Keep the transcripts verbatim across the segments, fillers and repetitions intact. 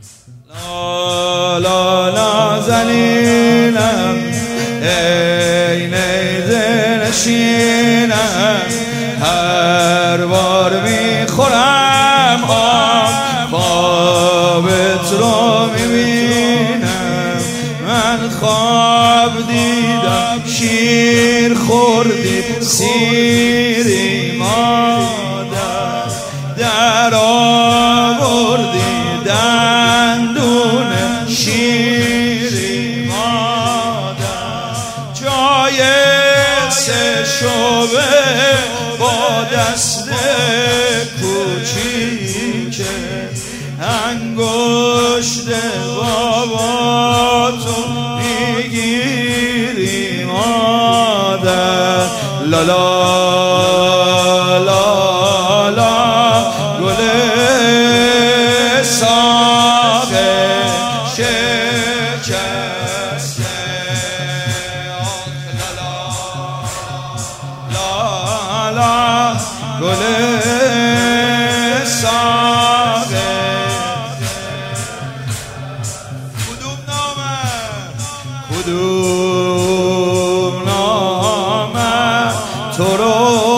لا لا نازنینم ای نیزه نشینم، هر بار میخورم آب خوابت رو میبینم. من خواب دیدم شیر خوردی سیری مادر، در آوردی دندون شیری مادر، جای سه شعبه با دست کوچیکه انگشت باباتو میگیری مادر. لالا لا لا گل ساق شکسته، لا لا گل ساق. کدوم نامه کدوم نامه تو رو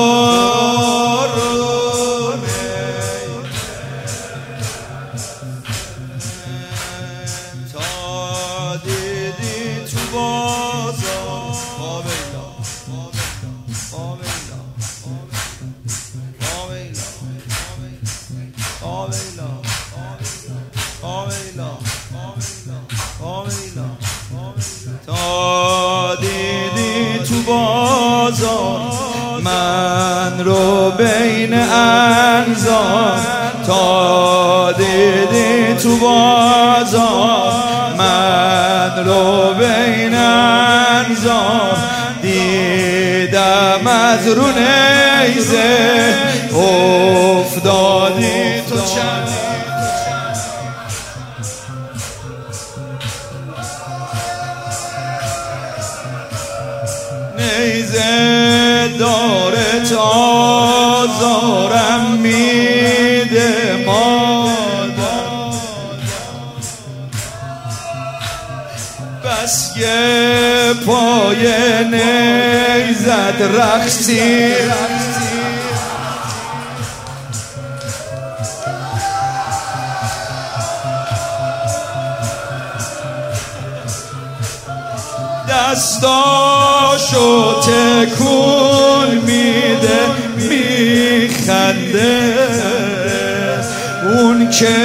تا دیدی تو بازار آویلا آویلا آویلا آویلا آویلا آویلا تا دیدی تو بازار من رو بین انظار، تا دیدی تو بازار من رو بین انظار، دیدم از رو نیزه افتادی تو چند نیزه داره تازارم میده مادر، بس که پای نیزت رقصی دستاشو تکون میده میخنده، اون که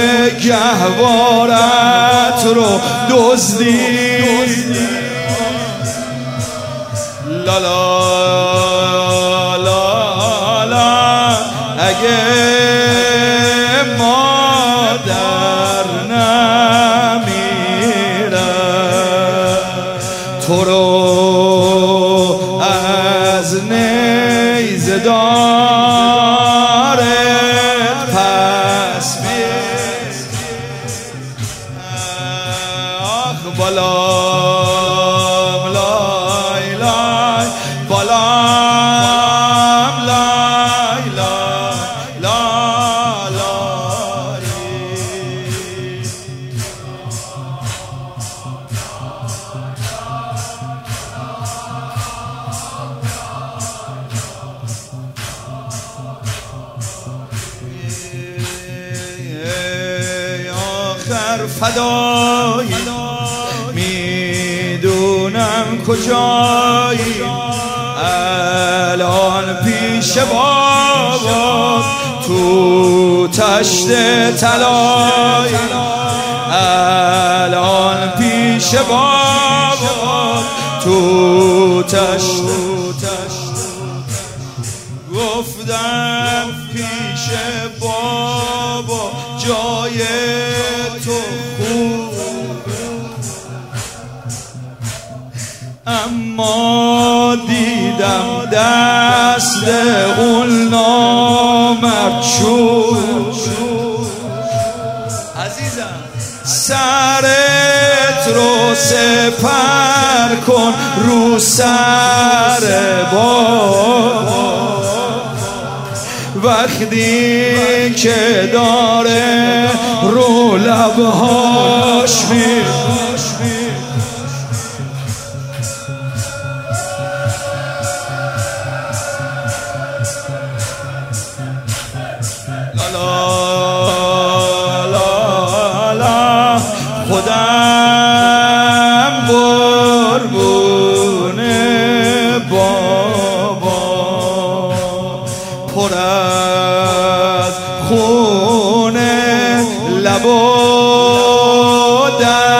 گهوارت رو دزدید. لا لا لا لا اگه مادر نمیره تو رو از نیزه دارت پس میز. آخ بالام لای لای بالام لای لای لای لای. آخر فدایی میدونم کجایی، الان پیش بابا تو تشت طلایی، الان پیش بابا تو تشت. گفتم پیش بابا جای تو خوب، اما دیدم دست اون نامرد چوب. عزیزم سرت رو سپر کن رو سر بابا، وقتی که داره رو لبهاش می خودم قربون بابا پر از خونه لب و